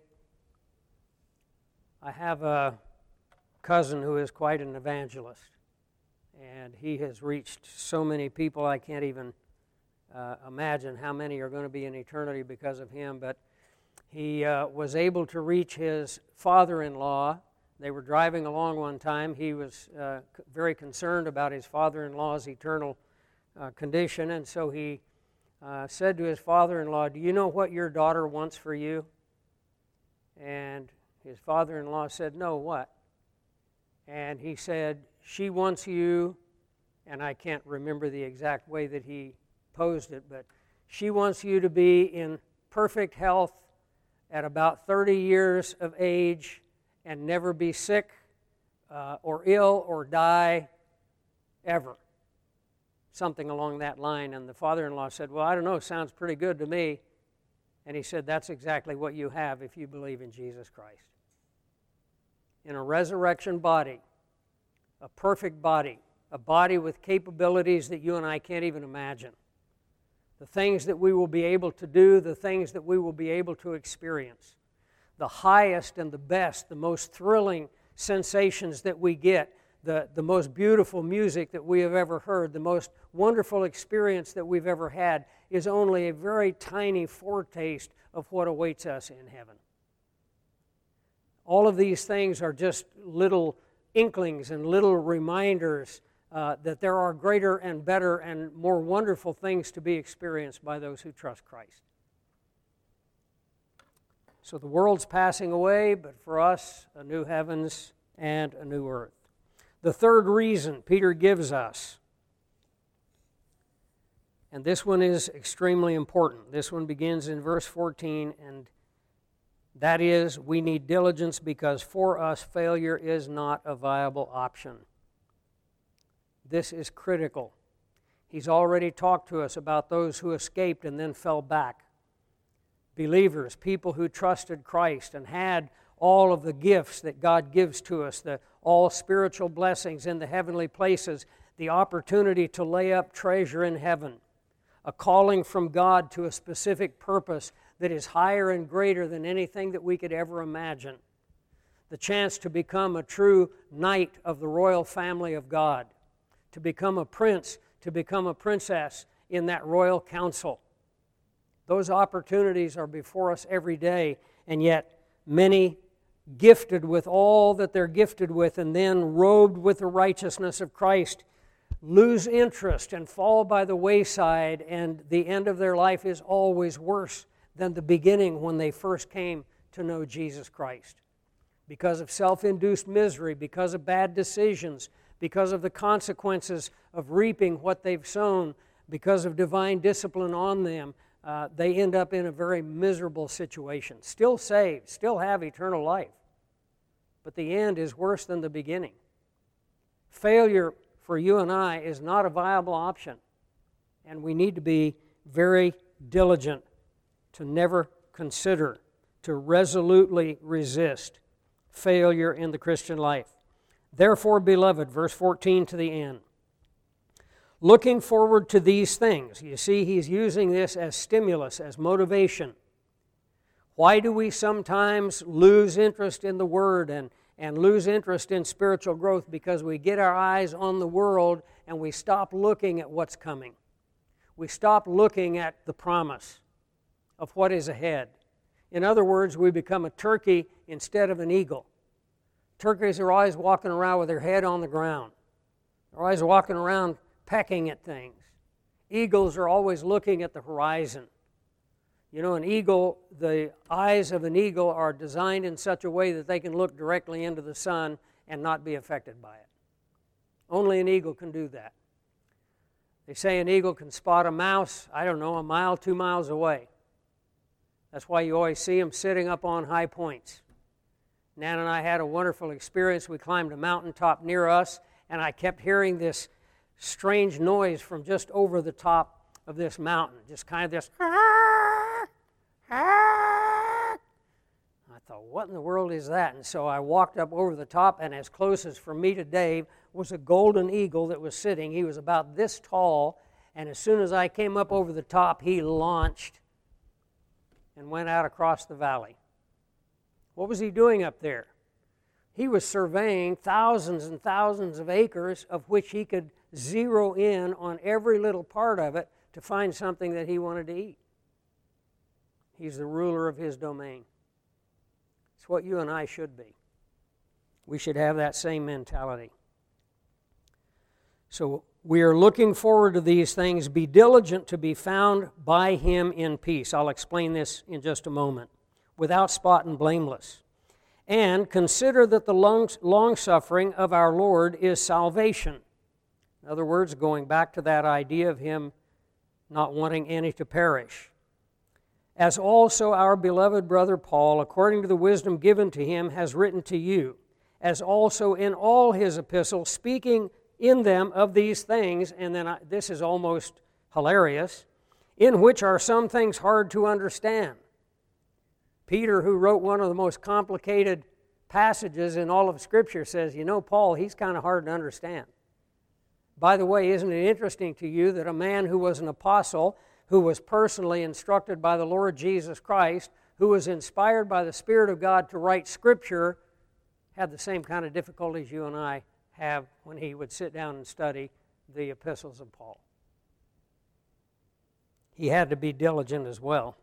I have a cousin who is quite an evangelist, and he has reached so many people I can't even uh, imagine how many are going to be in eternity because of him, but he uh, was able to reach his father-in-law. They were driving along one time. He was uh, very concerned about his father-in-law's eternal uh, condition, and so he uh, said to his father-in-law, "Do you know what your daughter wants for you?" And his father-in-law said, "No, what?" And he said, "She wants you," and I can't remember the exact way that he posed it, but she wants you to be in perfect health at about thirty years of age and never be sick uh, or ill or die ever. Something along that line. And the father-in-law said, "Well, I don't know, sounds pretty good to me." And he said, "That's exactly what you have if you believe in Jesus Christ. In a resurrection body, a perfect body, a body with capabilities that you and I can't even imagine. The things that we will be able to do, the things that we will be able to experience. The highest and the best, the most thrilling sensations that we get, the, the most beautiful music that we have ever heard, the most wonderful experience that we've ever had is only a very tiny foretaste of what awaits us in heaven. All of these things are just little inklings and little reminders uh, that there are greater and better and more wonderful things to be experienced by those who trust Christ. So the world's passing away, but for us, a new heavens and a new earth. The third reason Peter gives us, and this one is extremely important. This one begins in verse fourteen, and that is, we need diligence because for us failure is not a viable option. This is critical. He's already talked to us about those who escaped and then fell back. Believers, people who trusted Christ and had all of the gifts that God gives to us, the all spiritual blessings in the heavenly places, the opportunity to lay up treasure in heaven. a calling from God to a specific purpose that is higher and greater than anything that we could ever imagine. The chance to become a true knight of the royal family of God, to become a prince, to become a princess in that royal council. Those opportunities are before us every day, and yet many gifted with all that they're gifted with and then robed with the righteousness of Christ lose interest and fall by the wayside, and the end of their life is always worse than the beginning when they first came to know Jesus Christ. Because of self-induced misery, because of bad decisions, because of the consequences of reaping what they've sown, because of divine discipline on them, uh, they end up in a very miserable situation. Still saved, still have eternal life, but the end is worse than the beginning. Failure for you and I is not a viable option, and we need to be very diligent to never consider, to resolutely resist failure in the Christian life. Therefore, beloved, verse fourteen to the end, looking forward to these things. You see, he's using this as stimulus, as motivation. Why do we sometimes lose interest in the Word and, and lose interest in spiritual growth? Because we get our eyes on the world and we stop looking at what's coming. We stop looking at the promise of what is ahead. In other words, we become a turkey instead of an eagle. Turkeys are always walking around with their head on the ground. They're always walking around pecking at things. Eagles are always looking at the horizon. You know, an eagle, the eyes of an eagle are designed in such a way that they can look directly into the sun and not be affected by it. Only an eagle can do that. They say an eagle can spot a mouse, I don't know, a mile, two miles away. That's why you always see them sitting up on high points. Nan and I had a wonderful experience. We climbed a mountaintop near us, and I kept hearing this strange noise from just over the top of this mountain, just kind of this. I thought, what in the world is that? And so I walked up over the top, and as close as for me to Dave was a golden eagle that was sitting. He was about this tall, and as soon as I came up over the top, he launched and went out across the valley. What was he doing up there? He was surveying thousands and thousands of acres of which he could zero in on every little part of it to find something that he wanted to eat. He's the ruler of his domain. It's what you and I should be. We should have that same mentality. So we are looking forward to these things. Be diligent to be found by him in peace. I'll explain this in just a moment. Without spot and blameless. And consider that the long-suffering of our Lord is salvation. In other words, going back to that idea of him not wanting any to perish. As also our beloved brother Paul, according to the wisdom given to him, has written to you, as also in all his epistles, speaking in them of these things, and then I, this is almost hilarious, in which are some things hard to understand. Peter, who wrote one of the most complicated passages in all of Scripture, says, you know, Paul, he's kind of hard to understand. By the way, isn't it interesting to you that a man who was an apostle, who was personally instructed by the Lord Jesus Christ, who was inspired by the Spirit of God to write Scripture, had the same kind of difficulties you and I have when he would sit down and study the epistles of Paul. He had to be diligent as well.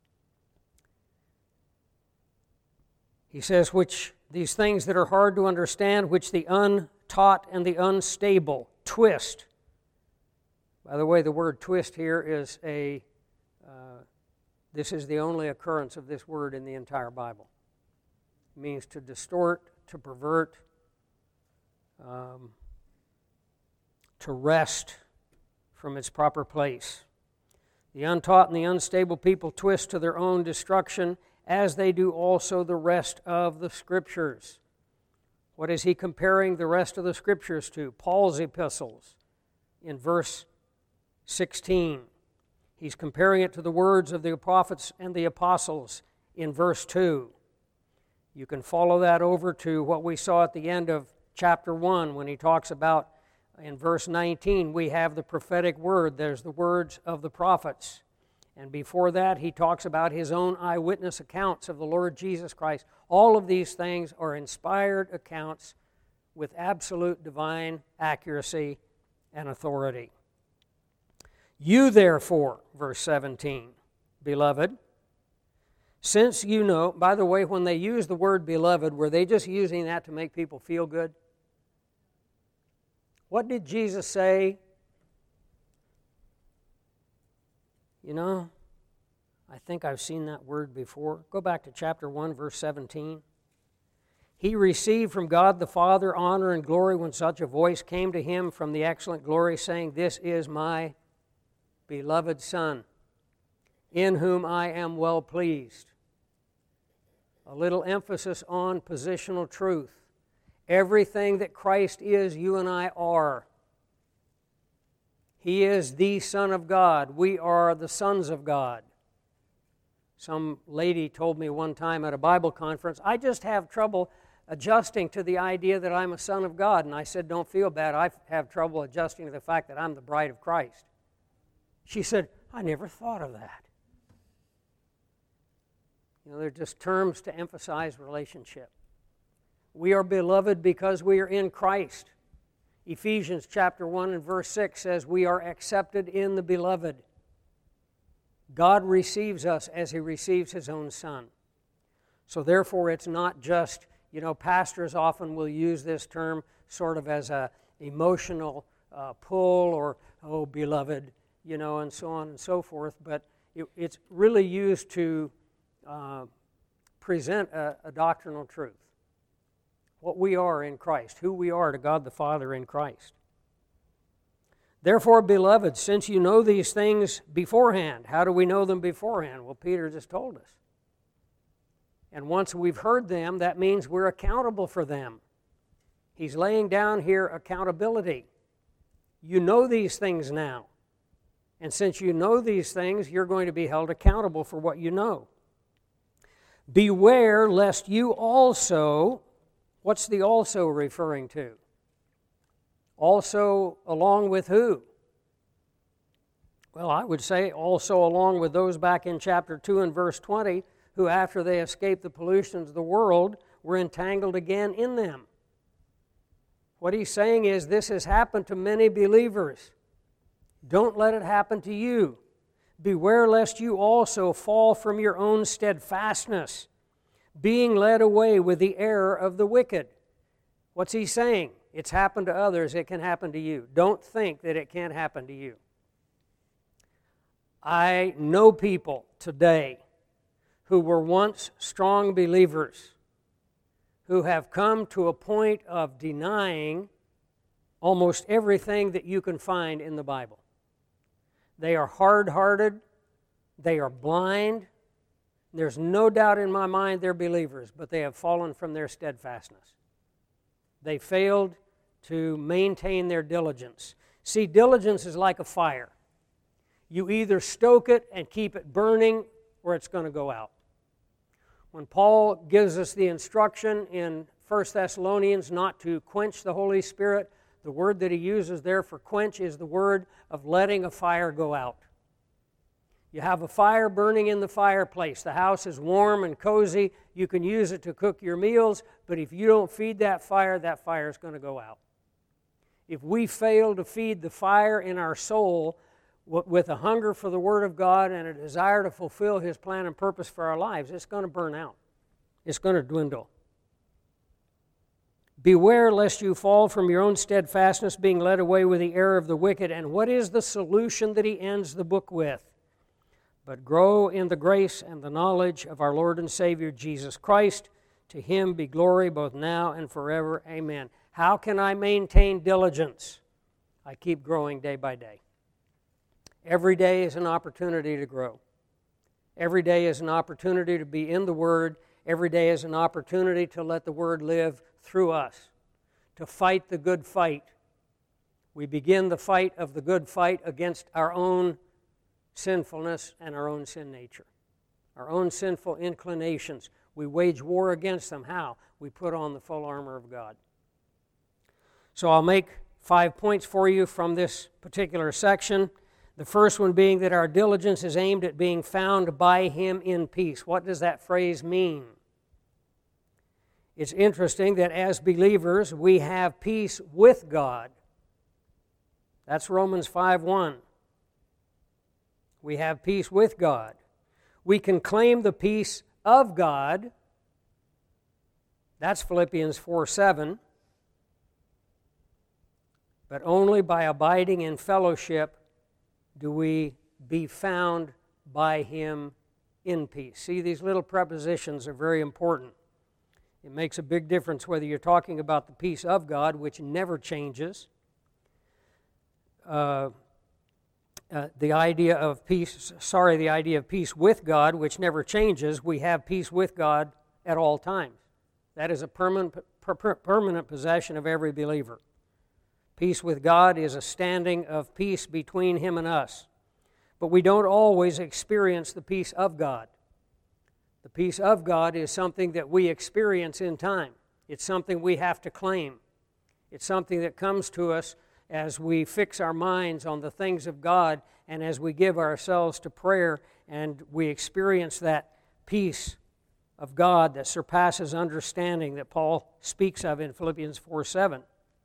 He says, which these things that are hard to understand, which the untaught and the unstable twist. By the way, the word twist here is a, uh, this is the only occurrence of this word in the entire Bible. It means to distort, to pervert, um, to wrest from its proper place. The untaught and the unstable people twist to their own destruction, as they do also the rest of the Scriptures. What is he comparing the rest of the Scriptures to? Paul's epistles in verse sixteen. He's comparing it to the words of the prophets and the apostles in verse two. You can follow that over to what we saw at the end of chapter one when he talks about In verse nineteen, we have the prophetic word. There's the words of the prophets. And before that, he talks about his own eyewitness accounts of the Lord Jesus Christ. All of these things are inspired accounts with absolute divine accuracy and authority. You therefore, verse seventeen, beloved, since you know, by the way, when they use the word beloved, were they just using that to make people feel good? What did Jesus say? You know, I think I've seen that word before. Go back to chapter one, verse seventeen. He received from God the Father honor and glory when such a voice came to him from the excellent glory, saying, "This is my beloved Son, in whom I am well pleased." A little emphasis on positional truth. Everything that Christ is, you and I are. He is the Son of God. We are the sons of God. Some lady told me one time at a Bible conference, I just have trouble adjusting to the idea that I'm a son of God. And I said, don't feel bad. I have trouble adjusting to the fact that I'm the bride of Christ. She said, I never thought of that. You know, they're just terms to emphasize relationship. We are beloved because we are in Christ. Ephesians chapter one and verse six says, we are accepted in the beloved. God receives us as He receives His own Son. So therefore, it's not just, you know, pastors often will use this term sort of as a emotional uh, pull or, oh, beloved, you know, and so on and so forth. But it, it's really used to uh, present a, a doctrinal truth. What we are in Christ, who we are to God the Father in Christ. Therefore, beloved, since you know these things beforehand, how do we know them beforehand? Well, Peter just told us. And once we've heard them, that means we're accountable for them. He's laying down here accountability. You know these things now. And since you know these things, you're going to be held accountable for what you know. Beware lest you also, what's the also referring to? Also along with who? Well, I would say also along with those back in chapter two and verse twenty, who after they escaped the pollutions of the world were entangled again in them. What he's saying is this has happened to many believers. Don't let it happen to you. Beware lest you also fall from your own steadfastness, being led away with the error of the wicked. What's he saying? It's happened to others, it can happen to you. Don't think that it can't happen to you. I know people today who were once strong believers who have come to a point of denying almost everything that you can find in the Bible. They are hard-hearted, they are blind. There's no doubt in my mind they're believers, but they have fallen from their steadfastness. They failed to maintain their diligence. See, diligence is like a fire. You either stoke it and keep it burning, or it's going to go out. When Paul gives us the instruction in First Thessalonians not to quench the Holy Spirit, the word that he uses there for quench is the word of letting a fire go out. You have a fire burning in the fireplace. The house is warm and cozy. You can use it to cook your meals, but if you don't feed that fire, that fire is going to go out. If we fail to feed the fire in our soul with a hunger for the Word of God and a desire to fulfill His plan and purpose for our lives, it's going to burn out. It's going to dwindle. Beware lest you fall from your own steadfastness, being led away with the error of the wicked. And what is the solution that he ends the book with? But grow in the grace and the knowledge of our Lord and Savior Jesus Christ. To Him be glory both now and forever. Amen. How can I maintain diligence? I keep growing day by day. Every day is an opportunity to grow. Every day is an opportunity to be in the Word. Every day is an opportunity to let the Word live through us, to fight the good fight. We begin the fight of the good fight against our own sinfulness and our own sin nature, our own sinful inclinations. We wage war against them. How? We put on the full armor of God. So I'll make five points for you from this particular section. The first one being that our diligence is aimed at being found by Him in peace. What does that phrase mean? It's interesting that as believers, we have peace with God. That's Romans five one. We have peace with God. We can claim the peace of God. That's Philippians four seven. But only by abiding in fellowship do we be found by Him in peace. See, these little prepositions are very important. It makes a big difference whether you're talking about the peace of God, which never changes. Uh, uh, the idea of peace, sorry, the idea of peace with God, which never changes. We have peace with God at all times. That is a permanent, per, per, permanent possession of every believer. Peace with God is a standing of peace between Him and us. But we don't always experience the peace of God. The peace of God is something that we experience in time. It's something we have to claim. It's something that comes to us as we fix our minds on the things of God and as we give ourselves to prayer and we experience that peace of God that surpasses understanding that Paul speaks of in Philippians four seven.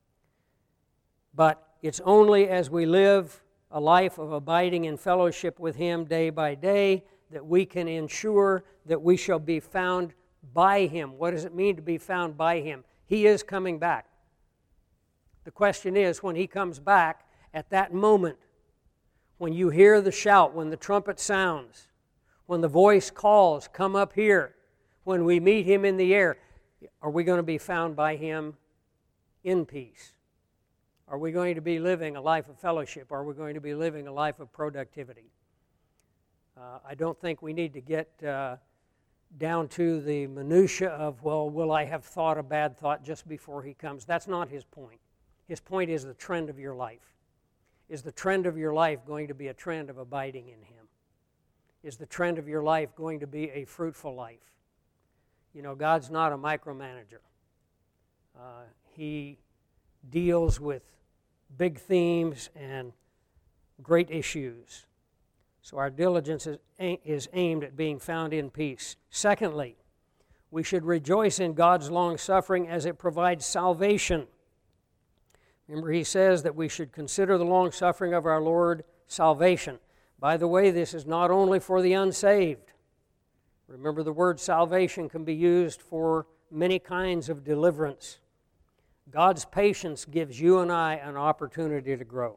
But it's only as we live a life of abiding in fellowship with Him day by day that we can ensure that we shall be found by Him. What does it mean to be found by Him? He is coming back. The question is, when He comes back, at that moment, when you hear the shout, when the trumpet sounds, when the voice calls, come up here, when we meet Him in the air, are we going to be found by Him in peace? Are we going to be living a life of fellowship? Are we going to be living a life of productivity? Uh, I don't think we need to get uh, down to the minutia of, well, will I have thought a bad thought just before He comes? That's not His point. His point is the trend of your life. Is the trend of your life going to be a trend of abiding in Him? Is the trend of your life going to be a fruitful life? You know, God's not a micromanager. Uh, he deals with big themes and great issues. So our diligence is, is aimed at being found in peace. Secondly, we should rejoice in God's long-suffering as it provides salvation. Remember, He says that we should consider the long-suffering of our Lord salvation. By the way, this is not only for the unsaved. Remember, the word salvation can be used for many kinds of deliverance. God's patience gives you and I an opportunity to grow.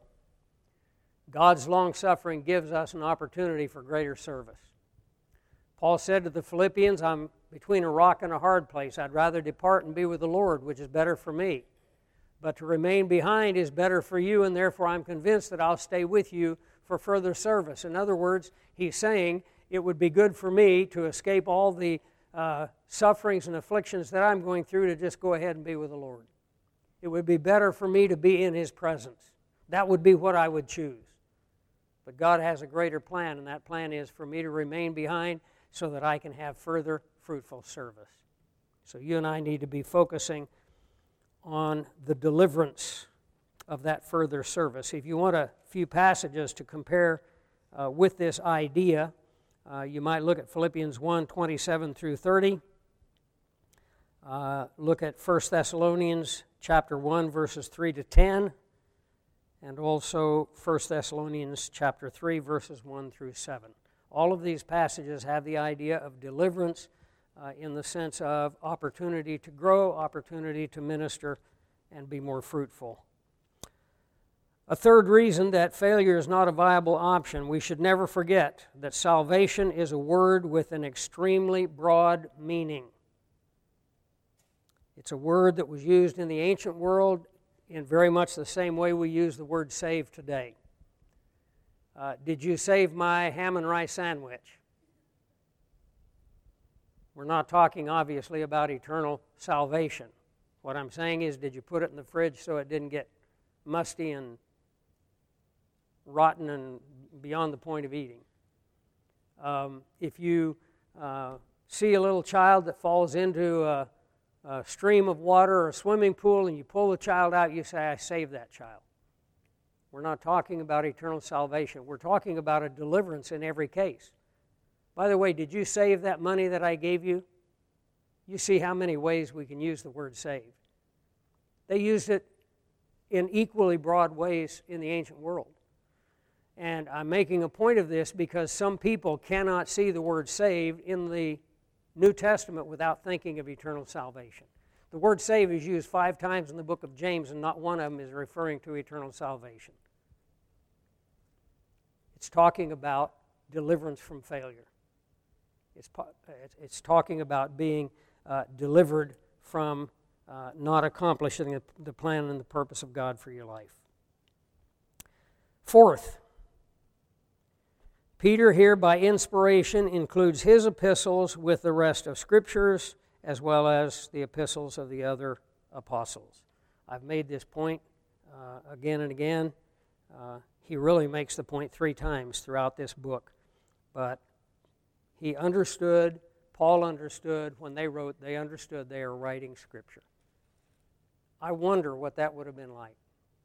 God's long-suffering gives us an opportunity for greater service. Paul said to the Philippians, I'm between a rock and a hard place. I'd rather depart and be with the Lord, which is better for me. But to remain behind is better for you, and therefore I'm convinced that I'll stay with you for further service. In other words, he's saying it would be good for me to escape all the uh, sufferings and afflictions that I'm going through to just go ahead and be with the Lord. It would be better for me to be in His presence. That would be what I would choose. But God has a greater plan, and that plan is for me to remain behind so that I can have further fruitful service. So you and I need to be focusing on the deliverance of that further service. If you want a few passages to compare uh, with this idea, uh, you might look at Philippians one, twenty-seven through thirty. Uh, look at First Thessalonians chapter one, verses three to ten, and also First Thessalonians chapter three, verses one through seven. All of these passages have the idea of deliverance uh, in the sense of opportunity to grow, opportunity to minister, and be more fruitful. A third reason that failure is not a viable option, we should never forget that salvation is a word with an extremely broad meaning. It's a word that was used in the ancient world in very much the same way we use the word save today. Uh, did you save my ham and rice sandwich? We're not talking, obviously, about eternal salvation. What I'm saying is, did you put it in the fridge so it didn't get musty and rotten and beyond the point of eating? Um, if you uh, see a little child that falls into a a stream of water or a swimming pool and you pull the child out, you say, I saved that child. We're not talking about eternal salvation. We're talking about a deliverance in every case. By the way, did you save that money that I gave you? You see how many ways we can use the word saved. They used it in equally broad ways in the ancient world. And I'm making a point of this because some people cannot see the word saved in the New Testament without thinking of eternal salvation. The word save is used five times in the book of James, and not one of them is referring to eternal salvation. It's talking about deliverance from failure. It's, it's talking about being uh, delivered from uh, not accomplishing the, the plan and the purpose of God for your life. Fourth, Peter here by inspiration includes his epistles with the rest of Scriptures as well as the epistles of the other apostles. I've made this point uh, again and again. Uh, he really makes the point three times throughout this book. But he understood, Paul understood, when they wrote, they understood they are writing Scripture. I wonder what that would have been like.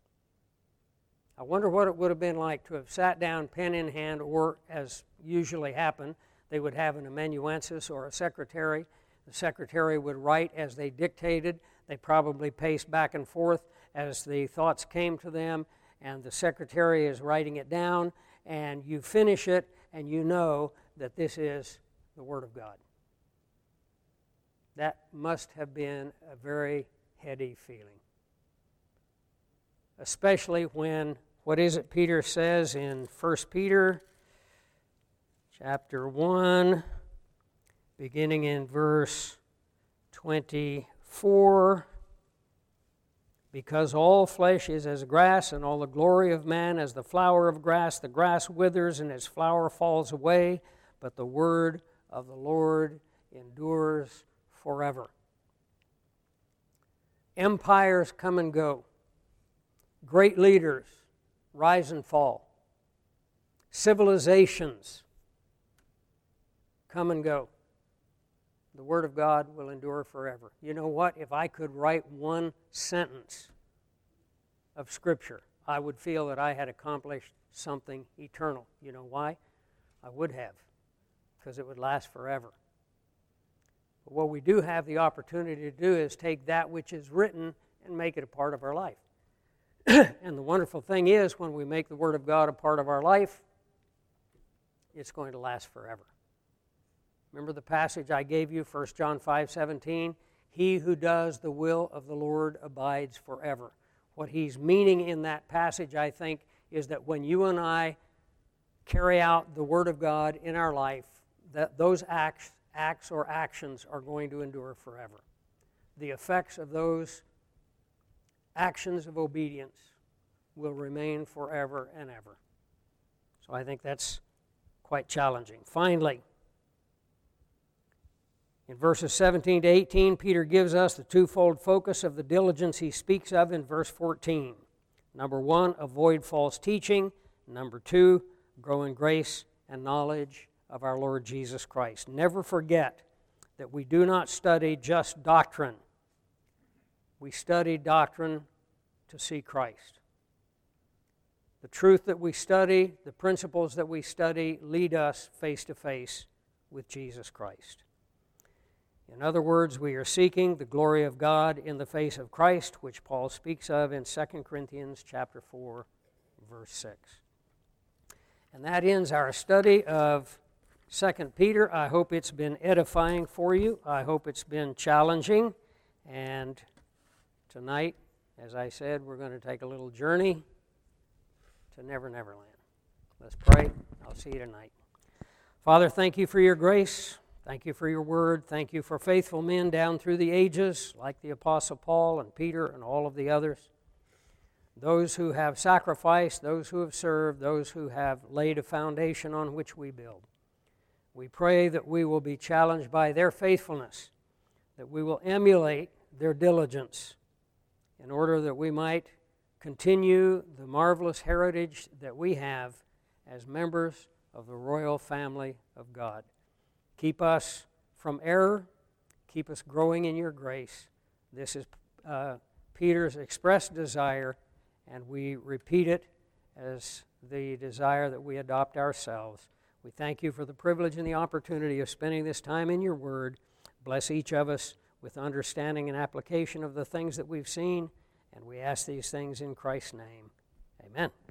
I wonder what it would have been like to have sat down pen in hand, or as usually happened, they would have an amanuensis or a secretary. The secretary would write as they dictated. They probably paced back and forth as the thoughts came to them, and the secretary is writing it down, and you finish it, and you know that this is the Word of God. That must have been a very heady feeling. Especially when, what is it Peter says in First Peter chapter one, beginning in verse twenty-four, because all flesh is as grass, and all the glory of man as the flower of grass. The grass withers and its flower falls away, but the word of the Lord endures forever. Empires come and go. Great leaders rise and fall. Civilizations come and go. The Word of God will endure forever. You know what? If I could write one sentence of Scripture, I would feel that I had accomplished something eternal. You know why? I would have, because it would last forever. But what we do have the opportunity to do is take that which is written and make it a part of our life. And the wonderful thing is, when we make the Word of God a part of our life, it's going to last forever. Remember the passage I gave you, First John five seventeen? He who does the will of the Lord abides forever. What he's meaning in that passage, I think, is that when you and I carry out the Word of God in our life, that those acts, acts or actions are going to endure forever. The effects of those actions of obedience will remain forever and ever. So I think that's quite challenging. Finally, in verses seventeen to eighteen, Peter gives us the twofold focus of the diligence he speaks of in verse fourteen. Number one, avoid false teaching. Number two, grow in grace and knowledge of our Lord Jesus Christ. Never forget that we do not study just doctrine. We study doctrine to see Christ. The truth that we study, the principles that we study, lead us face to face with Jesus Christ. In other words, we are seeking the glory of God in the face of Christ, which Paul speaks of in Second Corinthians chapter four, verse six. And that ends our study of Second Peter. I hope it's been edifying for you. I hope it's been challenging. And tonight, as I said, we're going to take a little journey to Never Never Land. Let's pray. I'll see you tonight. Father, thank you for your grace. Thank you for your word. Thank you for faithful men down through the ages, like the Apostle Paul and Peter and all of the others. Those who have sacrificed, those who have served, those who have laid a foundation on which we build. We pray that we will be challenged by their faithfulness, that we will emulate their diligence, in order that we might continue the marvelous heritage that we have as members of the royal family of God. Keep us from error. keep us growing in your grace. This is uh, Peter's expressed desire, and we repeat it as the desire that we adopt ourselves. We thank you for the privilege and the opportunity of spending this time in your word. Bless each of us with understanding and application of the things that we've seen, and we ask these things in Christ's name. Amen.